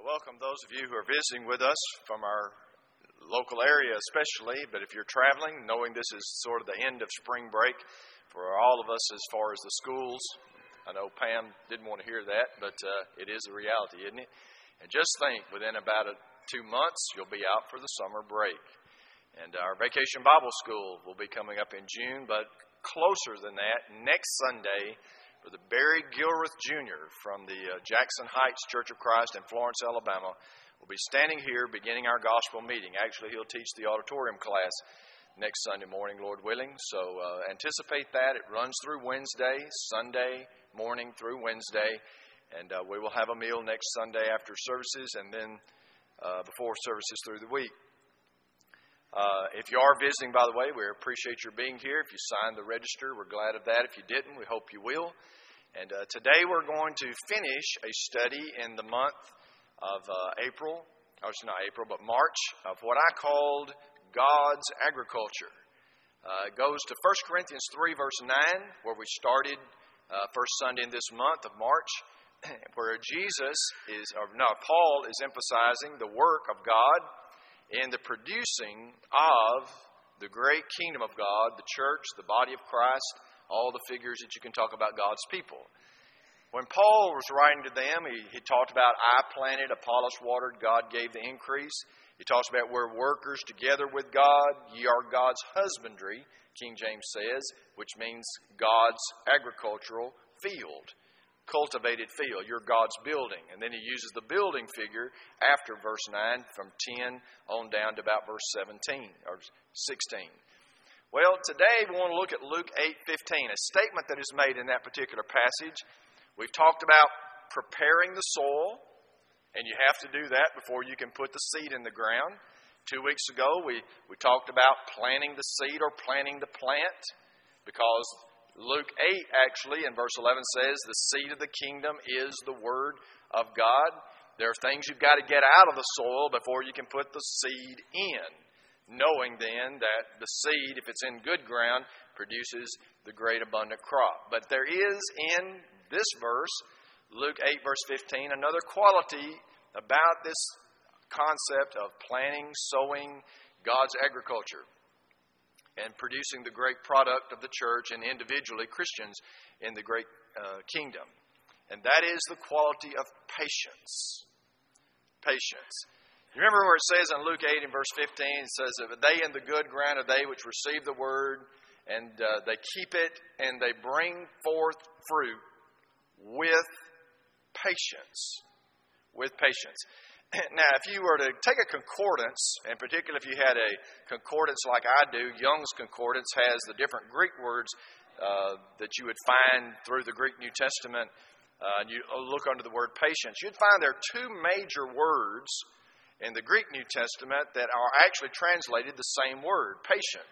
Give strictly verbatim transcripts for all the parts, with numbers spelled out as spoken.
welcome those of you who are visiting with us from our local area especially, but if you're traveling, knowing this is sort of the end of spring break for all of us as far as the schools. I know Pam didn't want to hear that, but uh, it is a reality, isn't it? And just think, within about a, two months, you'll be out for the summer break. And our Vacation Bible School will be coming up in June, but closer than that, next Sunday, for the Barry Gilruth Junior from the uh, Jackson Heights Church of Christ in Florence, Alabama, will be standing here beginning our gospel meeting. Actually, he'll teach the auditorium class next Sunday morning, Lord willing. So uh, anticipate that. It runs through Wednesday, Sunday morning through Wednesday. And uh, we will have a meal next Sunday after services and then uh, before services through the week. Uh, if you are visiting, by the way, we appreciate your being here. If you signed the register, we're glad of that. If you didn't, we hope you will. And uh, today we're going to finish a study in the month of uh, April, or it's not April, but March, of what I called God's agriculture. Uh, it goes to First Corinthians three, verse nine, where we started uh, first Sunday in this month of March, where Jesus is, or no, Paul is emphasizing the work of God in the producing of the great kingdom of God, the church, the body of Christ, all the figures that you can talk about God's people. When Paul was writing to them, he, he talked about, I planted, Apollos watered, God gave the increase. He talks about we're workers together with God. Ye are God's husbandry, King James says, which means God's agricultural field. Cultivated field. You're God's building. And then he uses the building figure after verse nine from ten on down to about verse seventeen or sixteen. Well, today we want to look at Luke eight fifteen, a statement that is made in that particular passage. We've talked about preparing the soil, and you have to do that before you can put the seed in the ground. Two weeks ago, we, we talked about planting the seed or planting the plant, because Luke eight, actually, in verse eleven says, the seed of the kingdom is the word of God. There are things you've got to get out of the soil before you can put the seed in, knowing then that the seed, if it's in good ground, produces the great abundant crop. But there is in this verse, Luke eight, verse fifteen, another quality about this concept of planting, sowing God's agriculture, and producing the great product of the church and individually Christians in the great uh, kingdom. And that is the quality of patience. Patience. You remember where it says in Luke eight and verse fifteen, it says, that they in the good ground are they which receive the word, and uh, they keep it, and they bring forth fruit with patience. With patience. Now, if you were to take a concordance, in particular if you had a concordance like I do, Young's Concordance has the different Greek words uh, that you would find through the Greek New Testament, uh, and you look under the word patience, you'd find there are two major words in the Greek New Testament that are actually translated the same word, patience.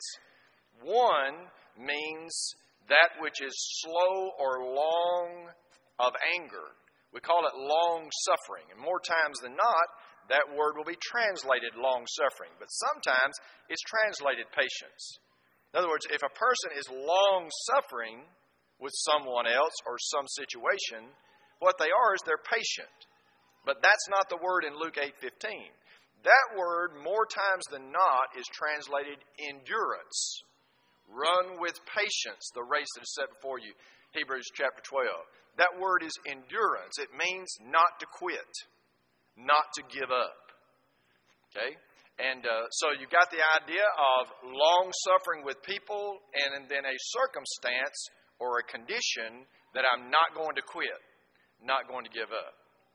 One means that which is slow or long of anger. We call it long-suffering. And more times than not, that word will be translated long-suffering. But sometimes it's translated patience. In other words, if a person is long-suffering with someone else or some situation, what they are is they're patient. But that's not the word in Luke eight fifteen. That word, more times than not, is translated endurance. Run with patience the race that is set before you. Hebrews chapter twelve. That word is endurance. It means not to quit, not to give up. Okay? And uh, so you've got the idea of long suffering with people and then a circumstance or a condition that I'm not going to quit, not going to give up.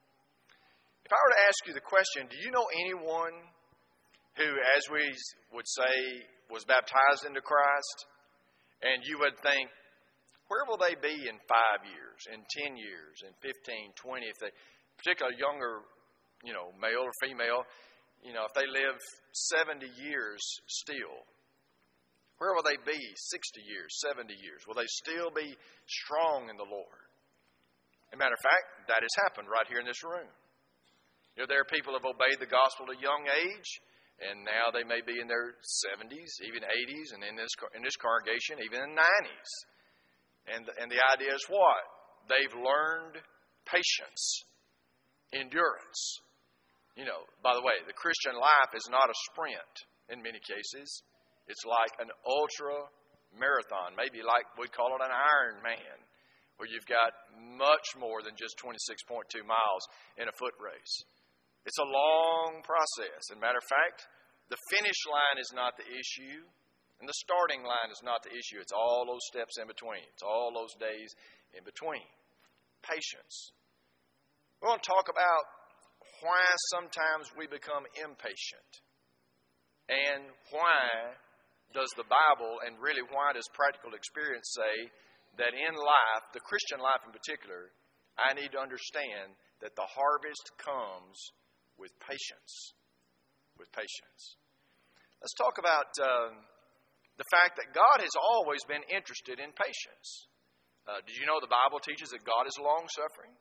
If I were to ask you the question, do you know anyone who, as we would say, was baptized into Christ, and you would think, where will they be in five years, in ten years, in fifteen, twenty, if they, particularly younger, you know, male or female, you know, if they live seventy years still, where will they be sixty years, seventy years? Will they still be strong in the Lord? As a matter of fact, that has happened right here in this room. You know, there are people who have obeyed the gospel at a young age, and now they may be in their seventies, even eighties, and in this in this congregation, even in nineties. And, and the idea is what? They've learned patience, endurance. You know, by the way, the Christian life is not a sprint in many cases. It's like an ultra marathon, maybe like we call it an Ironman, where you've got much more than just twenty-six point two miles in a foot race. It's a long process. As a matter of fact, the finish line is not the issue, and the starting line is not the issue. It's all those steps in between. It's all those days in between. Patience. We're going to talk about why sometimes we become impatient, and why does the Bible, and really why does practical experience say that in life, the Christian life in particular, I need to understand that the harvest comes with patience. With patience. Let's talk about uh, the fact that God has always been interested in patience. Uh, did you know the Bible teaches that God is long-suffering?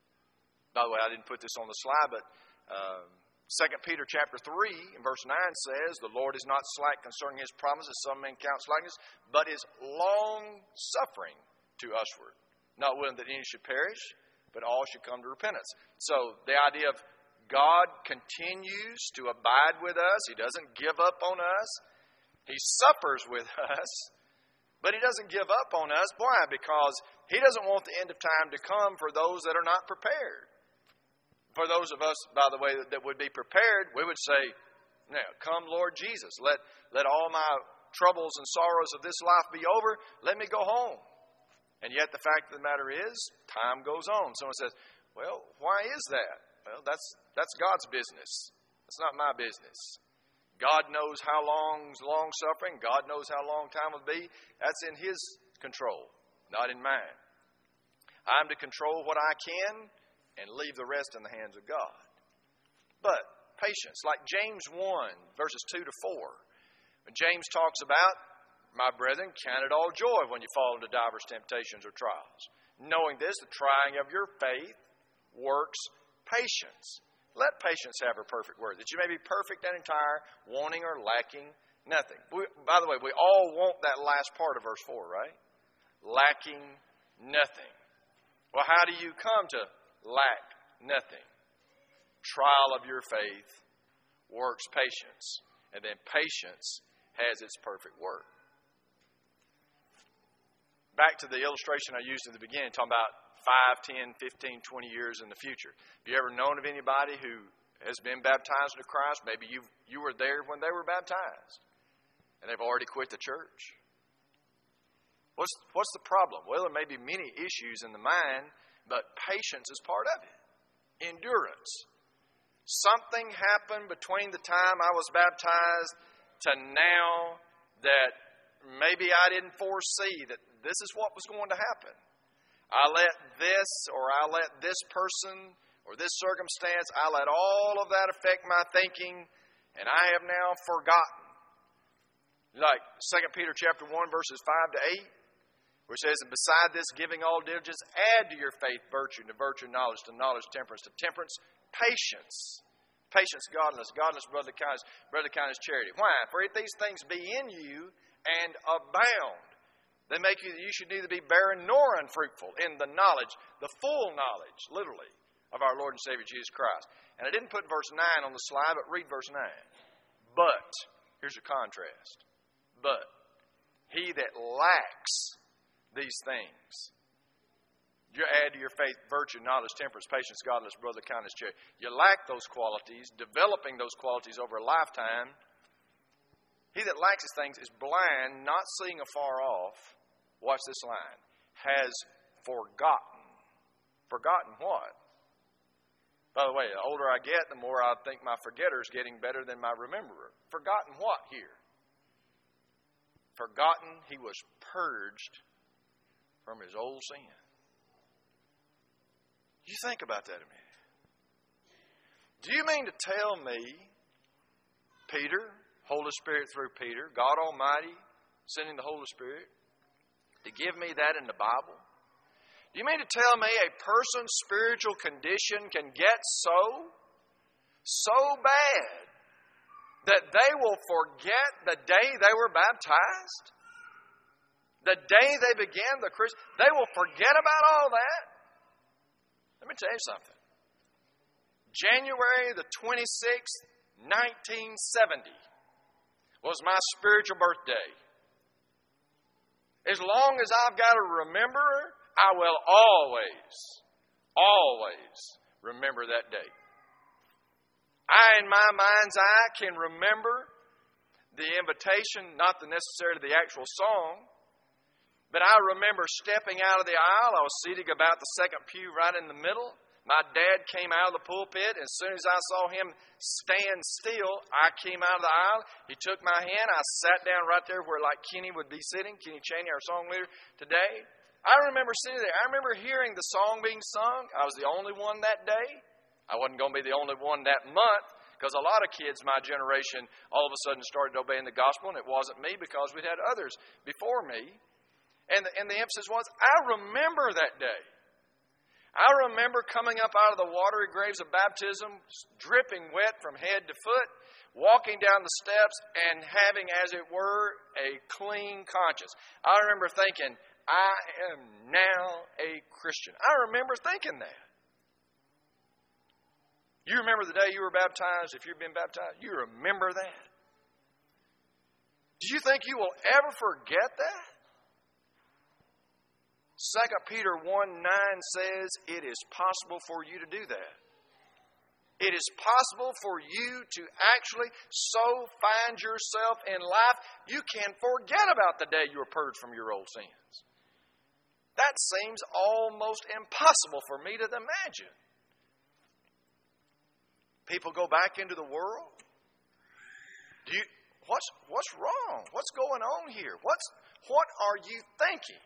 By the way, I didn't put this on the slide, but uh, Second Peter chapter three and verse nine says, the Lord is not slack concerning His promises, some men count slackness, but is long-suffering to usward, not willing that any should perish, but all should come to repentance. So the idea of God continues to abide with us. He doesn't give up on us. He suffers with us, but He doesn't give up on us. Why? Because He doesn't want the end of time to come for those that are not prepared. For those of us, by the way, that would be prepared, we would say, now, come Lord Jesus. Let, let all my troubles and sorrows of this life be over. Let me go home. And yet the fact of the matter is, time goes on. Someone says, well, why is that? Well, that's that's God's business. It's not my business. God knows how long long suffering. God knows how long time will be. That's in His control, not in mine. I'm to control what I can and leave the rest in the hands of God. But patience, like James one, verses two to four. When James talks about, my brethren, count it all joy when you fall into divers temptations or trials, knowing this, the trying of your faith works patience. Let patience have her perfect work, that you may be perfect and entire, wanting or lacking nothing. We, by the way, we all want that last part of verse four, right? Lacking nothing. Well, how do you come to lack nothing? Trial of your faith works patience, and then patience has its perfect work. Back to the illustration I used in the beginning, talking about five, ten, fifteen, twenty years in the future. Have you ever known of anybody who has been baptized into Christ? Maybe you you were there when they were baptized, and they've already quit the church. What's, what's the problem? Well, there may be many issues in the mind, but patience is part of it. Endurance. Something happened between the time I was baptized to now that maybe I didn't foresee that this is what was going to happen. I let this or I let this person or this circumstance, I let all of that affect my thinking, and I have now forgotten. Like Second Peter chapter one, verses five to eight, where it says, and beside this, giving all diligence, add to your faith virtue, to virtue knowledge, to knowledge temperance, to temperance patience. Patience, godliness, godliness, brotherly kindness, brotherly kindness, charity. Why? For if these things be in you and abound, they make you that you should neither be barren nor unfruitful in the knowledge, the full knowledge, literally, of our Lord and Savior Jesus Christ. And I didn't put verse nine on the slide, but read verse nine. But, here's your contrast. But, he that lacks these things, you add to your faith virtue, knowledge, temperance, patience, godliness, brotherly kindness, charity. You lack those qualities, developing those qualities over a lifetime. He that lacks these things is blind, not seeing afar off. Watch this line. Has forgotten. Forgotten what? By the way, the older I get, the more I think my forgetter is getting better than my rememberer. Forgotten what here? Forgotten he was purged from his old sin. You think about that a minute. Do you mean to tell me, Peter, Holy Spirit through Peter, God Almighty sending the Holy Spirit, to give me that in the Bible? Do you mean to tell me a person's spiritual condition can get so, so bad that they will forget the day they were baptized? The day they began the Christian, they will forget about all that? Let me tell you something. January the twenty-sixth, nineteen seventy was my spiritual birthday. As long as I've got to remember, I will always, always remember that day. I, in my mind's eye, can remember the invitation, not the necessarily the actual song, but I remember stepping out of the aisle. I was sitting about the second pew right in the middle. My dad came out of the pulpit. As soon as I saw him stand still, I came out of the aisle. He took my hand. I sat down right there where like Kenny would be sitting, Kenny Chaney, our song leader today. I remember sitting there. I remember hearing the song being sung. I was the only one that day. I wasn't going to be the only one that month, because a lot of kids my generation all of a sudden started obeying the gospel, and it wasn't me because we'd had others before me. And the, and the emphasis was, I remember that day. I remember coming up out of the watery graves of baptism, dripping wet from head to foot, walking down the steps and having, as it were, a clean conscience. I remember thinking, I am now a Christian. I remember thinking that. You remember the day you were baptized, if you've been baptized? You remember that? Do you think you will ever forget that? Second Peter one nine says it is possible for you to do that. It is possible for you to actually so find yourself in life, you can forget about the day you were purged from your old sins. That seems almost impossible for me to imagine. People go back into the world. Do you, what's, what's wrong? What's going on here? What's, what are you thinking?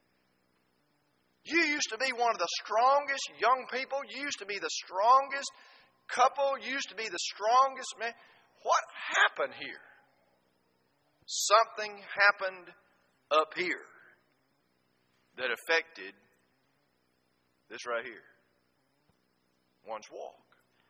You used to be one of the strongest young people. You used to be the strongest couple. You used to be the strongest man. What happened here? Something happened up here that affected this right here. One's walk.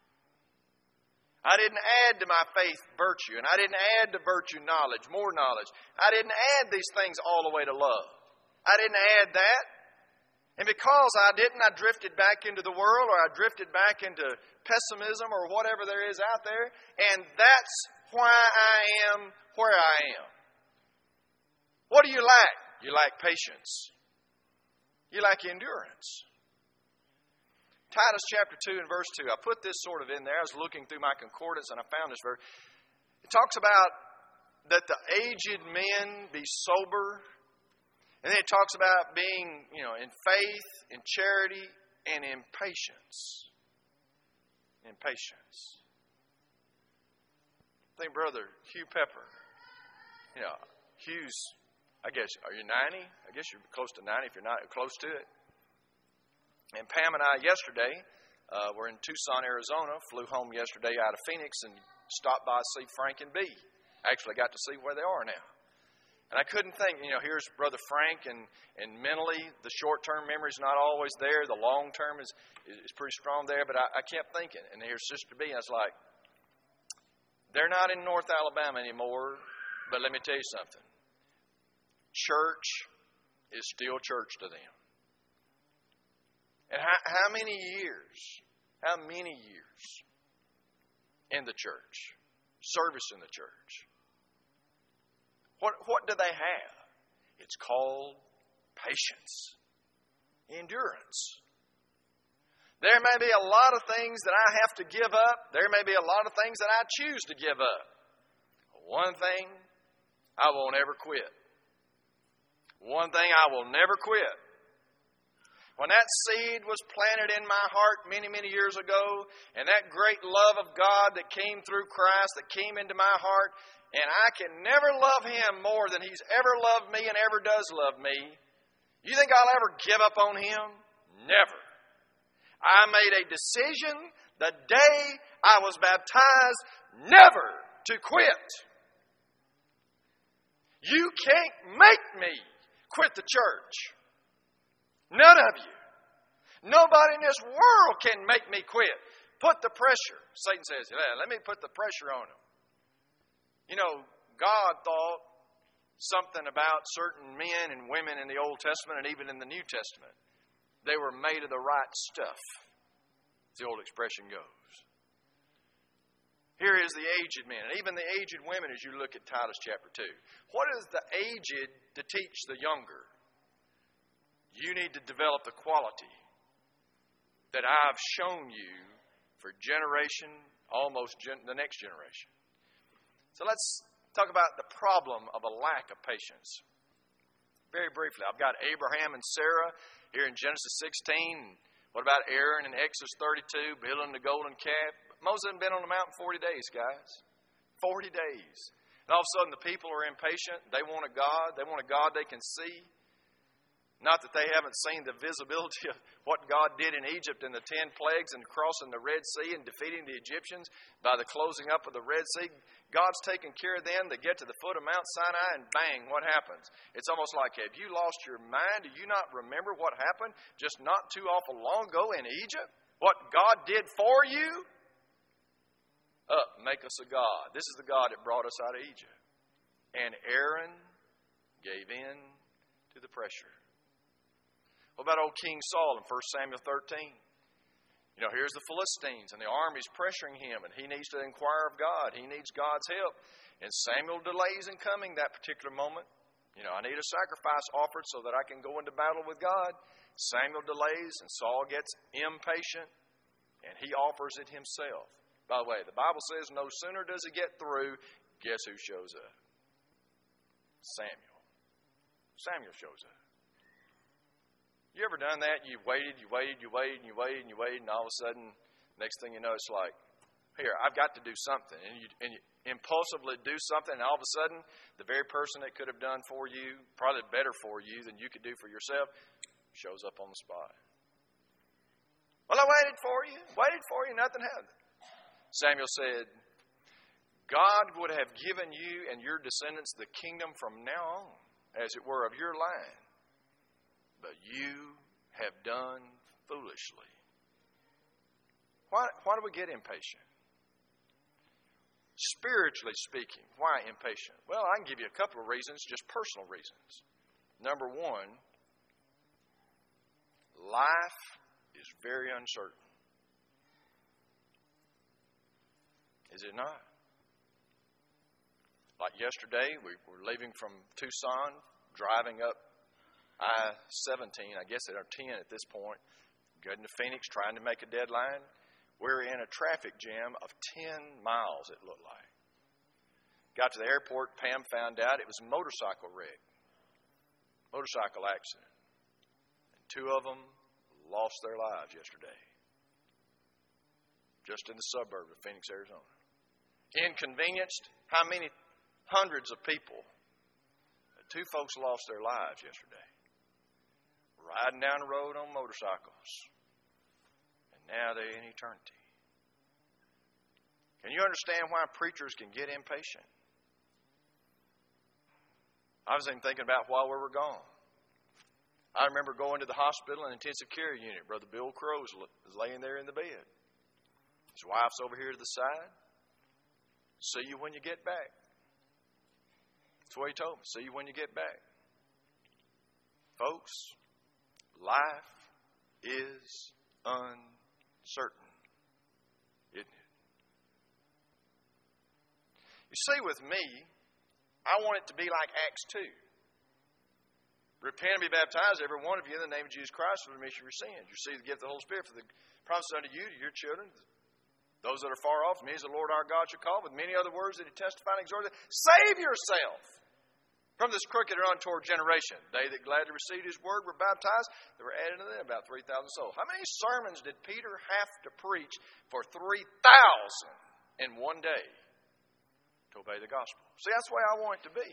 I didn't add to my faith virtue, and I didn't add to virtue knowledge, more knowledge. I didn't add these things all the way to love. I didn't add that. And because I didn't, I drifted back into the world, or I drifted back into pessimism or whatever there is out there. And that's why I am where I am. What do you lack? You lack patience. You lack endurance. Titus chapter two and verse two. I put this sort of in there. I was looking through my concordance and I found this verse. It talks about that the aged men be sober. And then it talks about being, you know, in faith, in charity, and in patience. In patience. I think Brother Hugh Pepper, you know, Hugh's, I guess, are you ninety? I guess you're close to ninety if you're not close to it. And Pam and I yesterday uh, were in Tucson, Arizona, flew home yesterday out of Phoenix and stopped by to see Frank and Bee. Actually got to see where they are now. And I couldn't think, you know, here's Brother Frank, and, and mentally the short-term memory is not always there. The long-term is, is pretty strong there. But I, I kept thinking, and here's Sister Bee, and I was like, they're not in North Alabama anymore, but let me tell you something. Church is still church to them. And how, how many years, how many years in the church, service in the church? What, what do they have? It's called patience, endurance. There may be a lot of things that I have to give up. There may be a lot of things that I choose to give up. One thing, I won't ever quit. One thing, I will never quit. When that seed was planted in my heart many, many years ago, and that great love of God that came through Christ, that came into my heart, and I can never love Him more than He's ever loved me and ever does love me. You think I'll ever give up on Him? Never. I made a decision the day I was baptized never to quit. You can't make me quit the church. None of you. Nobody in this world can make me quit. Put the pressure. Satan says, yeah, let me put the pressure on them. You know, God thought something about certain men and women in the Old Testament and even in the New Testament. They were made of the right stuff. as the old expression goes. Here is the aged men, and even the aged women as you look at Titus chapter two. What is the aged to teach the younger? You need to develop the quality that I've shown you for generation, almost gen- the next generation. So let's talk about the problem of a lack of patience. Very briefly, I've got Abraham and Sarah here in Genesis sixteen. What about Aaron in Exodus thirty-two, building the golden calf? Moses hadn't been on the mountain forty days, guys. forty days. And all of a sudden the people are impatient. They want a God. They want a God they can see. Not that they haven't seen the visibility of what God did in Egypt in the ten plagues and crossing the Red Sea and defeating the Egyptians by the closing up of the Red Sea. God's taken care of them. They get to the foot of Mount Sinai and bang, what happens? It's almost like, have you lost your mind? Do you not remember what happened just not too awful long ago in Egypt? What God did for you? Up, make us a God. This is the God that brought us out of Egypt. And Aaron gave in to the pressure. What about old King Saul in First Samuel thirteen? You know, here's the Philistines, and the army's pressuring him, and he needs to inquire of God. He needs God's help. And Samuel delays in coming that particular moment. You know, I need a sacrifice offered so that I can go into battle with God. Samuel delays, and Saul gets impatient, and he offers it himself. By the way, the Bible says no sooner does he get through, guess who shows up? Samuel. Samuel shows up. You ever done that? You waited, you waited, you waited, and you waited, and you waited, and all of a sudden, next thing you know, it's like, here, I've got to do something. And you, and you impulsively do something, and all of a sudden, the very person that could have done for you, probably better for you than you could do for yourself, shows up on the spot. Well, I waited for you, waited for you, nothing happened. Samuel said, God would have given you and your descendants the kingdom from now on, as it were, of your line. But you have done foolishly. Why, why do we get impatient? Spiritually speaking, why impatient? Well, I can give you a couple of reasons, just personal reasons. Number one, life is very uncertain. Is it not? Like yesterday, we were leaving from Tucson, driving up I seventeen, I guess they're ten at this point, getting to Phoenix, trying to make a deadline. We're in a traffic jam of ten miles, it looked like. Got to the airport, Pam found out it was a motorcycle wreck, motorcycle accident. And two of them lost their lives yesterday, just in the suburb of Phoenix, Arizona. Inconvenienced how many hundreds of people? Two folks lost their lives yesterday, riding down the road on motorcycles, and now they're in eternity. Can you understand why preachers can get impatient? I was even thinking about while we were gone. I remember going to the hospital in the intensive care unit. Brother Bill Crow was laying there in the bed. His wife's over here to the side. See you when you get back. That's what he told me. See you when you get back. Folks, life is uncertain, isn't it? You see, with me, I want it to be like Acts two. Repent and be baptized, every one of you, in the name of Jesus Christ for the remission of your sins. You receive the gift of the Holy Spirit for the promise unto you, to your children, those that are far off, from me is the Lord our God shall call, with many other words that he testified and exhorted. Save yourself from this crooked and untoward generation. They that gladly received his word were baptized. There were added to them about three thousand souls. How many sermons did Peter have to preach for three thousand in one day to obey the gospel? See, that's the way I want it to be.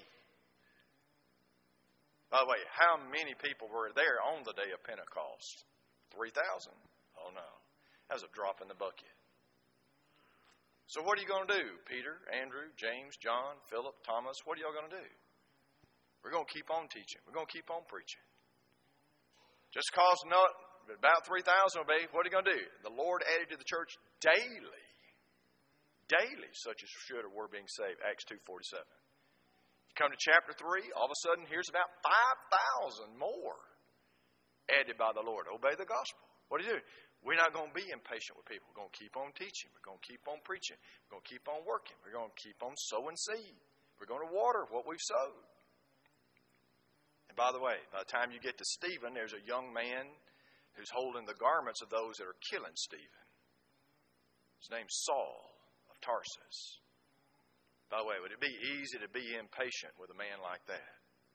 By the way, how many people were there on the day of Pentecost? three thousand? Oh, no. That was a drop in the bucket. So what are you going to do? Peter, Andrew, James, John, Philip, Thomas, what are y'all going to do? We're going to keep on teaching. We're going to keep on preaching. Just because not about three thousand obey, what are you going to do? The Lord added to the church daily, daily, such as should or were being saved. Acts two forty-seven. You come to chapter three, all of a sudden here's about five thousand more added by the Lord. Obey the gospel. What do you do? We're not going to be impatient with people. We're going to keep on teaching. We're going to keep on preaching. We're going to keep on working. We're going to keep on sowing seed. We're going to water what we've sowed. And by the way, by the time you get to Stephen, there's a young man who's holding the garments of those that are killing Stephen. His name's Saul of Tarsus. By the way, would it be easy to be impatient with a man like that?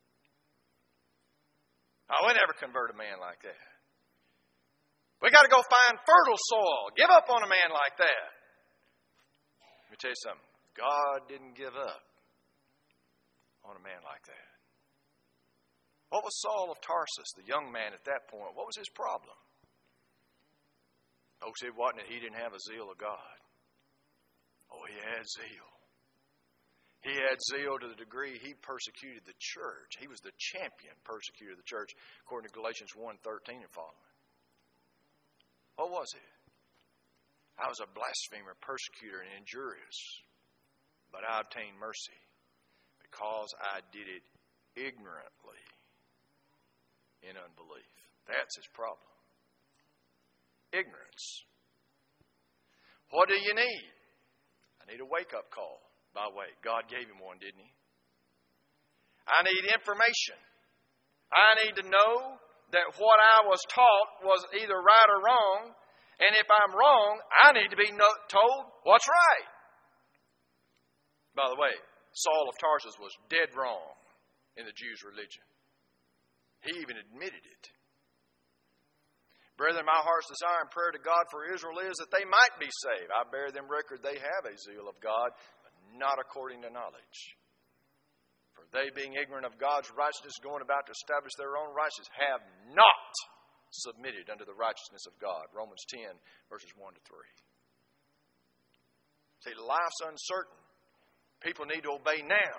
I would never convert a man like that. We got to go find fertile soil. Give up on a man like that. Let me tell you something. God didn't give up on a man like that. What was Saul of Tarsus, the young man at that point? What was his problem? Folks, it wasn't that he didn't have a zeal of God. Oh, he had zeal. He had zeal to the degree he persecuted the church. He was the champion persecutor of the church, according to Galatians one thirteen and following. What was it? I was a blasphemer, persecutor, and injurious, but I obtained mercy because I did it ignorantly in unbelief. That's his problem. Ignorance. What do you need? I need a wake-up call. By the way, God gave him one, didn't he? I need information. I need to know that what I was taught was either right or wrong. And if I'm wrong, I need to be told what's right. By the way, Saul of Tarsus was dead wrong in the Jews' religion. He even admitted it. Brethren, my heart's desire and prayer to God for Israel is that they might be saved. I bear them record they have a zeal of God, but not according to knowledge. For they, being ignorant of God's righteousness, going about to establish their own righteousness, have not submitted unto the righteousness of God. Romans ten, verses one to three. See, life's uncertain. People need to obey now.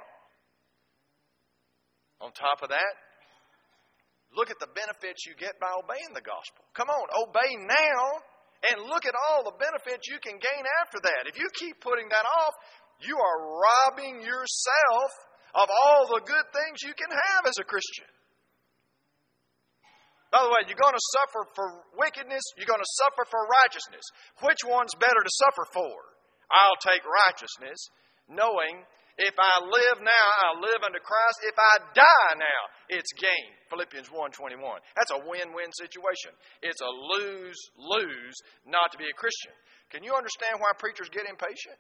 On top of that, look at the benefits you get by obeying the gospel. Come on, obey now and look at all the benefits you can gain after that. If you keep putting that off, you are robbing yourself of all the good things you can have as a Christian. By the way, you're going to suffer for wickedness, you're going to suffer for righteousness. Which one's better to suffer for? I'll take righteousness, knowing if I live now, I live unto Christ. If I die now, it's gain. Philippians one twenty-one. That's a win-win situation. It's a lose-lose not to be a Christian. Can you understand why preachers get impatient?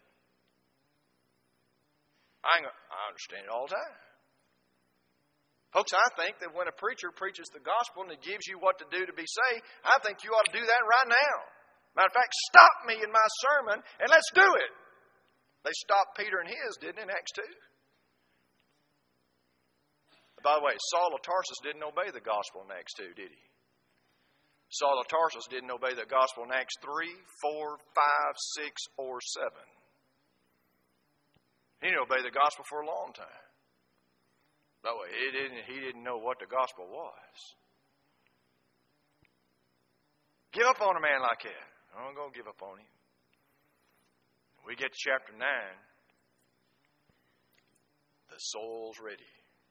I, I understand it all the time. Folks, I think that when a preacher preaches the gospel and it gives you what to do to be saved, I think you ought to do that right now. Matter of fact, stop me in my sermon and let's do it. They stopped Peter and his, didn't they, in Acts two? By the way, Saul of Tarsus didn't obey the gospel in Acts two, did he? Saul of Tarsus didn't obey the gospel in Acts three, four, five, six, or seven. He didn't obey the gospel for a long time. By the way, he didn't, he didn't know what the gospel was. Give up on a man like that. I'm going to give up on him. We get to chapter nine. The soul's ready.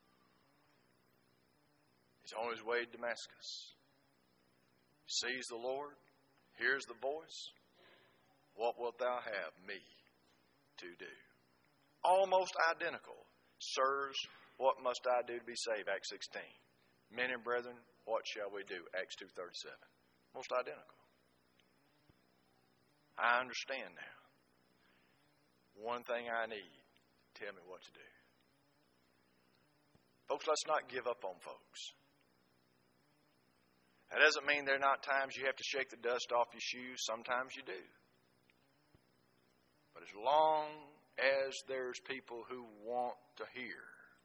He's on his way to Damascus. He sees the Lord, hears the voice. What wilt thou have me to do? Almost identical. Sirs, what must I do to be saved? Acts sixteen. Men and brethren, what shall we do? Acts two thirty-seven. Most identical. I understand now. One thing I need, tell me what to do. Folks, let's not give up on folks. That doesn't mean there are not times you have to shake the dust off your shoes. Sometimes you do. But as long as there's people who want to hear,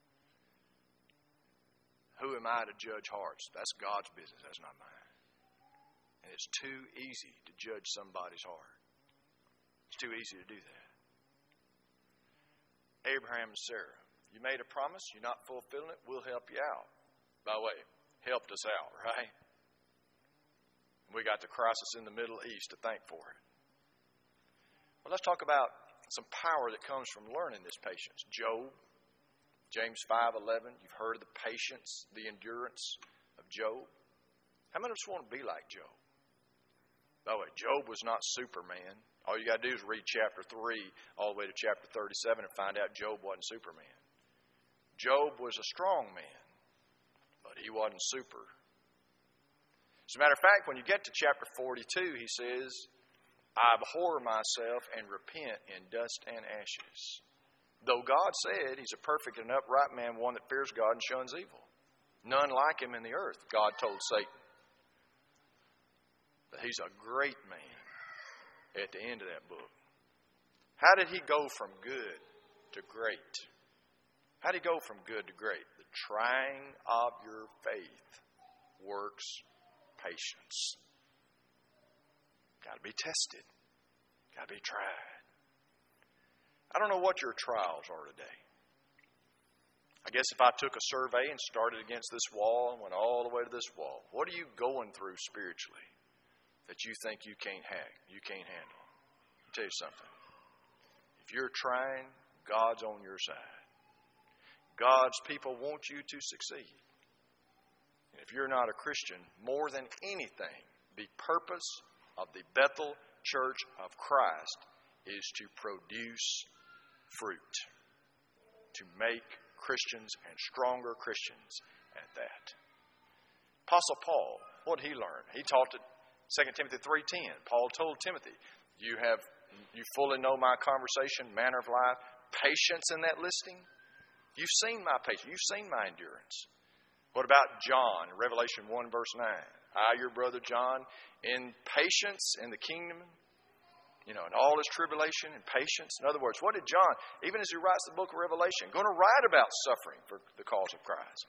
who am I to judge hearts? That's God's business. That's not mine. And it's too easy to judge somebody's heart. It's too easy to do that. Abraham and Sarah, you made a promise, you're not fulfilling it, we'll help you out. By the way, helped us out, right? We got the crisis in the Middle East to thank for it. Well, let's talk about some power that comes from learning this patience. Job, James five eleven, you've heard of the patience, the endurance of Job. How many of us want to be like Job? By the way, Job was not Superman. All you got to do is read chapter three all the way to chapter thirty-seven and find out Job wasn't Superman. Job was a strong man, but he wasn't super. As a matter of fact, when you get to chapter forty-two, he says, I abhor myself and repent in dust and ashes. Though God said he's a perfect and upright man, one that fears God and shuns evil. None like him in the earth, God told Satan. But he's a great man at the end of that book. How did he go from good to great? How did he go from good to great? The trying of your faith works patience. Got to be tested. Got to be tried. I don't know what your trials are today. I guess if I took a survey and started against this wall and went all the way to this wall, what are you going through spiritually that you think you can't hack, you can't handle? I'll tell you something. If you're trying, God's on your side. God's people want you to succeed. And if you're not a Christian, more than anything, the purpose of the Bethel Church of Christ is to produce fruit, to make Christians and stronger Christians at that. Apostle Paul, what did he learn? He taught it Second Timothy three ten. Paul told Timothy, you have you fully know my conversation, manner of life, patience in that listing. You've seen my patience. You've seen my endurance. What about John, Revelation one, verse nine? I, your brother John, in patience in the kingdom, you know, in all his tribulation and patience. In other words, what did John, even as he writes the book of Revelation, going to write about suffering for the cause of Christ?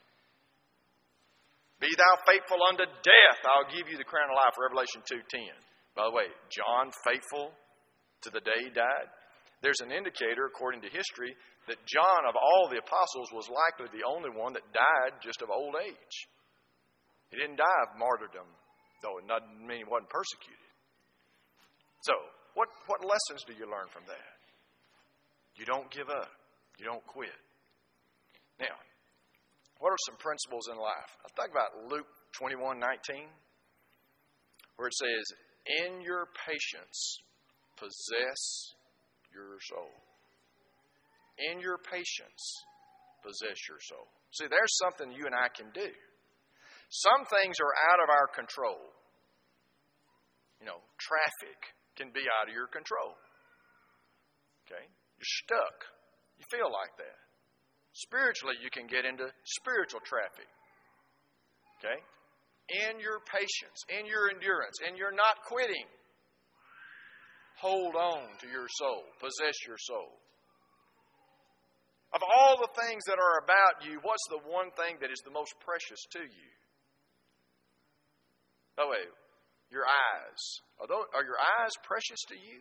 Be thou faithful unto death, I'll give you the crown of life, Revelation two ten. By the way, John faithful to the day he died. There's an indicator, according to history, that John, of all the apostles, was likely the only one that died just of old age. He didn't die of martyrdom, though it doesn't mean he wasn't persecuted. So, what, what lessons do you learn from that? You don't give up. You don't quit. Now, what are some principles in life? I think about Luke twenty-one nineteen, where it says, in your patience, possess your soul. In your patience, possess your soul. See, there's something you and I can do. Some things are out of our control. You know, traffic can be out of your control. Okay? You're stuck. You feel like that. Spiritually, you can get into spiritual traffic. Okay? In your patience, in your endurance, in your not quitting, hold on to your soul. Possess your soul. Of all the things that are about you, what's the one thing that is the most precious to you? By the way, your eyes. Are, those, are your eyes precious to you?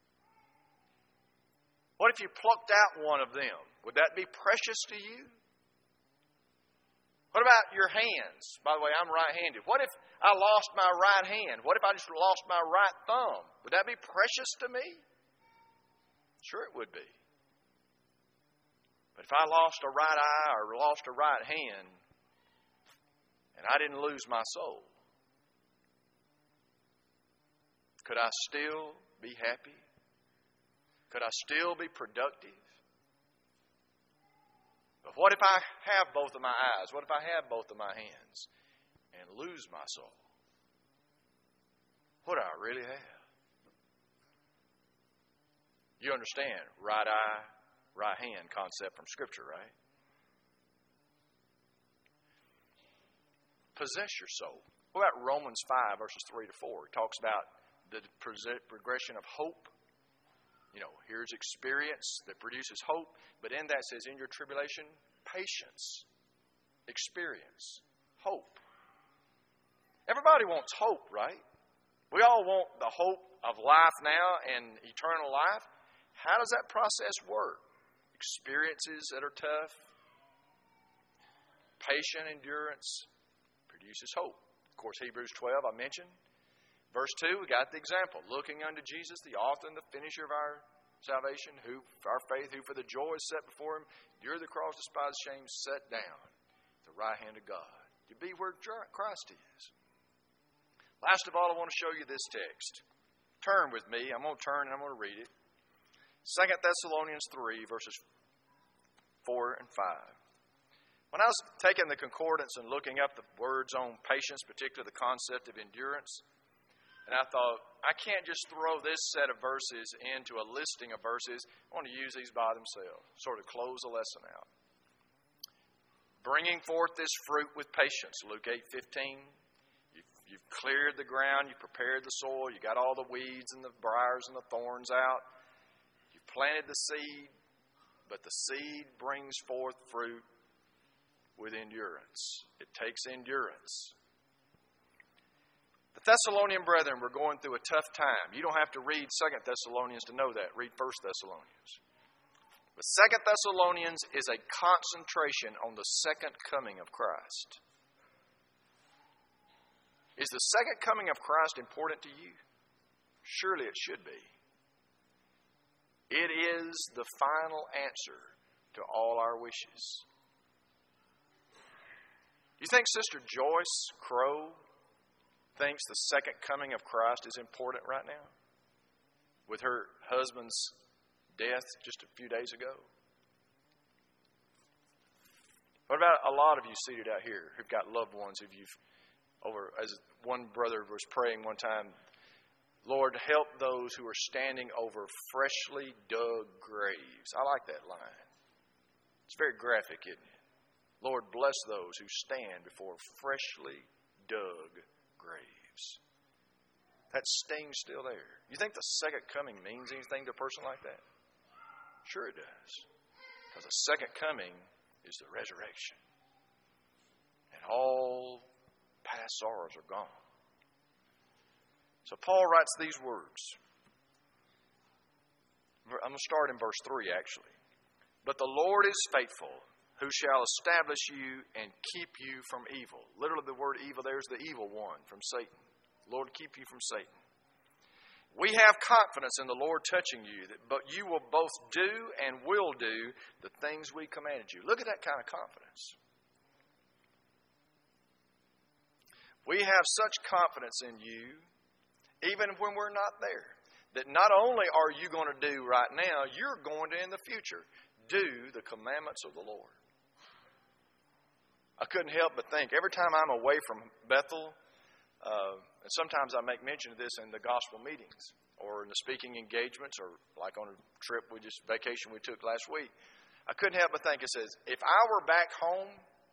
What if you plucked out one of them? Would that be precious to you? What about your hands? By the way, I'm right-handed. What if I lost my right hand? What if I just lost my right thumb? Would that be precious to me? Sure it would be. But if I lost a right eye or lost a right hand, and I didn't lose my soul, could I still be happy? Could I still be productive? But what if I have both of my eyes? What if I have both of my hands and lose my soul? What do I really have? You understand right eye, right hand concept from Scripture, right? Possess your soul. What about Romans five, verses three to four? It talks about the progression of hope. You know, here's experience that produces hope. But in that says, in your tribulation, patience, experience, hope. Everybody wants hope, right? We all want the hope of life now and eternal life. How does that process work? Experiences that are tough, patient endurance produces hope. Of course, Hebrews twelve, I mentioned. Verse two, we got the example. Looking unto Jesus, the author and the finisher of our salvation, who our faith, who for the joy set before him, endured the cross, despised shame, sat down at the right hand of God. To be where Christ is. Last of all, I want to show you this text. Turn with me. I'm going to turn and I'm going to read it. Second Thessalonians three, verses four and five. When I was taking the concordance and looking up the words on patience, particularly the concept of endurance, and I thought, I can't just throw this set of verses into a listing of verses. I want to use these by themselves, sort of close the lesson out. Bringing forth this fruit with patience, Luke eight fifteen. You've, you've cleared the ground, you've prepared the soil, you got all the weeds and the briars and the thorns out. You've planted the seed, but the seed brings forth fruit with endurance. It takes endurance. The Thessalonian brethren were going through a tough time. You don't have to read Second Thessalonians to know that. Read First Thessalonians. But Second Thessalonians is a concentration on the second coming of Christ. Is the second coming of Christ important to you? Surely it should be. It is the final answer to all our wishes. You think Sister Joyce Crow thinks the second coming of Christ is important right now? With her husband's death just a few days ago? What about a lot of you seated out here who've got loved ones who you've over, as one brother was praying one time, Lord, help those who are standing over freshly dug graves. I like that line. It's very graphic, isn't it? Lord, bless those who stand before freshly dug graves. That sting's still there. You think the second coming means anything to a person like that? Sure it does. Because the second coming is the resurrection. And all past sorrows are gone. So Paul writes these words. I'm going to start in verse three, actually. But the Lord is faithful, who shall establish you and keep you from evil. Literally, the word evil there is the evil one, from Satan. Lord, keep you from Satan. We have confidence in the Lord touching you, but you will both do and will do the things we commanded you. Look at that kind of confidence. We have such confidence in you, even when we're not there, that not only are you going to do right now, you're going to, in the future, do the commandments of the Lord. I couldn't help but think, every time I'm away from Bethel, uh, and sometimes I make mention of this in the gospel meetings or in the speaking engagements or like on a trip we just, vacation we took last week, I couldn't help but think, it says, if I were back home,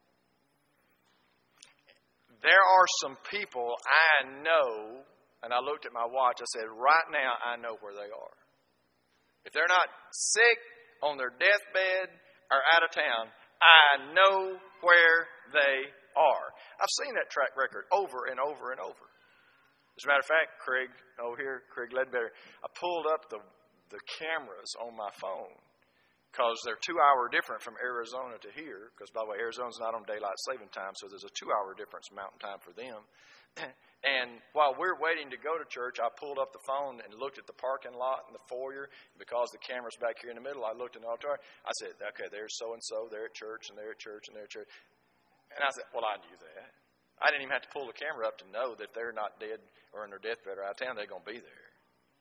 there are some people I know, and I looked at my watch, I said, right now I know where they are. If they're not sick, on their deathbed, or out of town, I know where they are. I've seen that track record over and over and over. As a matter of fact, Craig, over here, Craig Ledbetter, I pulled up the, the cameras on my phone because they're two hour different from Arizona to here. Because, by the way, Arizona's not on daylight saving time, so there's a two hour difference mountain time for them. And while we're waiting to go to church, I pulled up the phone and looked at the parking lot and the foyer. Because the camera's back here in the middle, I looked in the auditorium. I said, okay, there's so-and-so. They're at church, and they're at church, and they're at church. And I said, well, I knew that. I didn't even have to pull the camera up to know that they're not dead or in their deathbed or out of town. They're going to be there.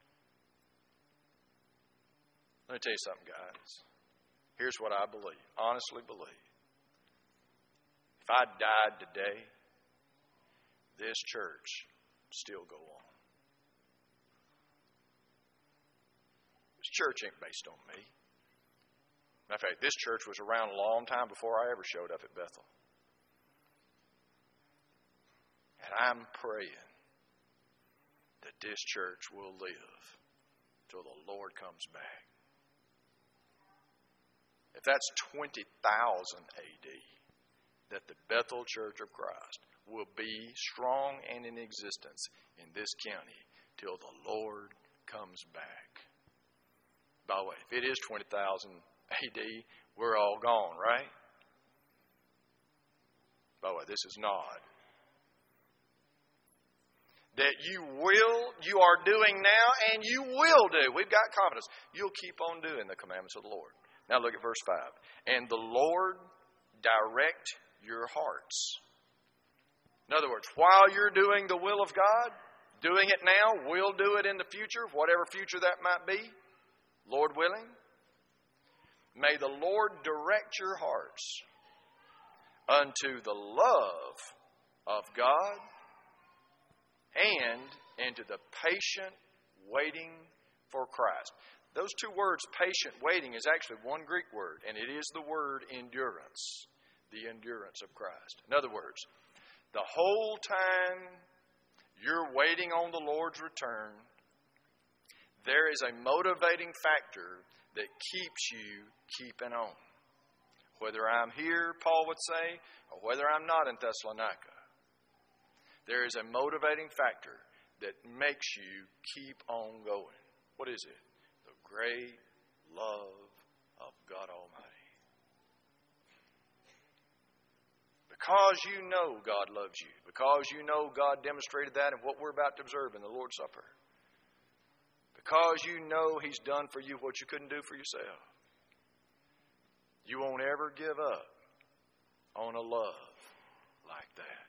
Let me tell you something, guys. Here's what I believe, honestly believe. If I died today, this church would still go on. This church ain't based on me. Matter of fact, this church was around a long time before I ever showed up at Bethel. And I'm praying that this church will live till the Lord comes back. If that's twenty thousand A D, that the Bethel Church of Christ will be strong and in existence in this county till the Lord comes back. By the way, if it is twenty thousand A D, we're all gone, right? By the way, this is not. That you will, you are doing now, and you will do. We've got confidence. You'll keep on doing the commandments of the Lord. Now look at verse five. And the Lord direct your hearts. In other words, while you're doing the will of God, doing it now, we'll do it in the future, whatever future that might be, Lord willing. May the Lord direct your hearts unto the love of God and into the patient waiting for Christ. Those two words, patient waiting, is actually one Greek word, and it is the word endurance, the endurance of Christ. In other words, the whole time you're waiting on the Lord's return, there is a motivating factor that keeps you keeping on. Whether I'm here, Paul would say, or whether I'm not in Thessalonica, there is a motivating factor that makes you keep on going. What is it? The great love of God Almighty. Because you know God loves you, because you know God demonstrated that in what we're about to observe in the Lord's Supper, because you know He's done for you what you couldn't do for yourself, you won't ever give up on a love like that.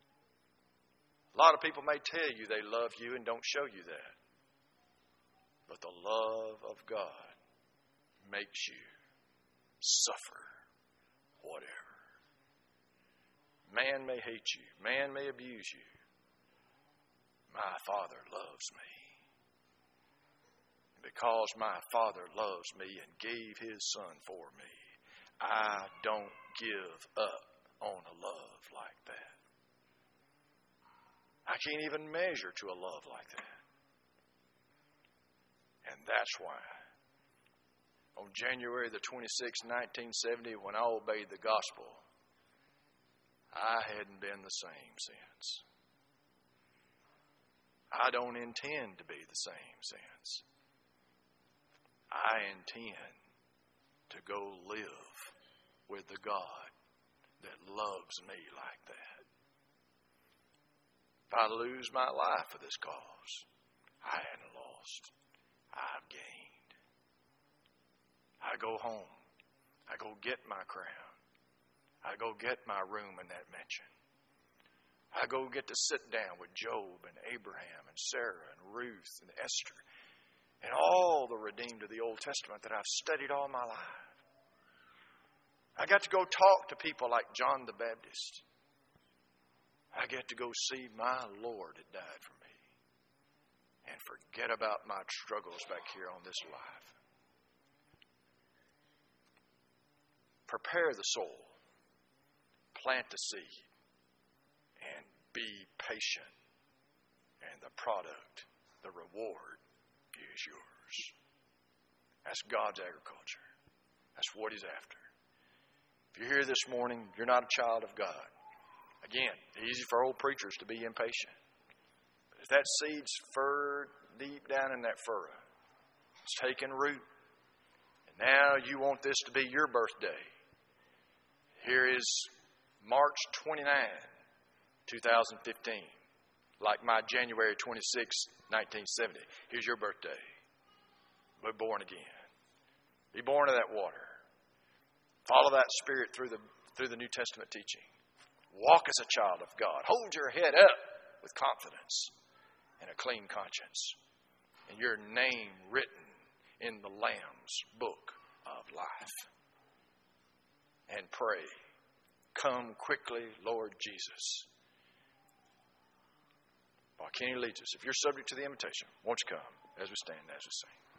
A lot of people may tell you they love you and don't show you that. But the love of God makes you suffer whatever. Man may hate you. Man may abuse you. My Father loves me. Because my Father loves me and gave His Son for me, I don't give up on a love like that. I can't even measure to a love like that. And that's why on January the twenty-sixth, nineteen seventy, when I obeyed the gospel, I hadn't been the same since. I don't intend to be the same since. I intend to go live with the God that loves me like that. If I lose my life for this cause, I hadn't lost. I've gained. I go home. I go get my crown. I go get my room in that mansion. I go get to sit down with Job and Abraham and Sarah and Ruth and Esther and all the redeemed of the Old Testament that I've studied all my life. I got to go talk to people like John the Baptist. I get to go see my Lord that died for me and forget about my struggles back here on this life. Prepare the soul, plant the seed, and be patient. And the product, the reward, is yours. That's God's agriculture. That's what He's after. If you're here this morning, you're not a child of God. Again, easy for old preachers to be impatient. But if that seed's furrowed deep down in that furrow, it's taken root, and now you want this to be your birthday. Here is March twenty-ninth, twenty fifteen. Like my January twenty-sixth, nineteen seventy. Here's your birthday. Be born again. Be born of that water. Follow that Spirit through the through the New Testament teaching. Walk as a child of God. Hold your head up with confidence and a clean conscience. And your name written in the Lamb's book of life. And pray, come quickly, Lord Jesus. While Kenny leads us, if you're subject to the invitation, won't you come as we stand, as we sing.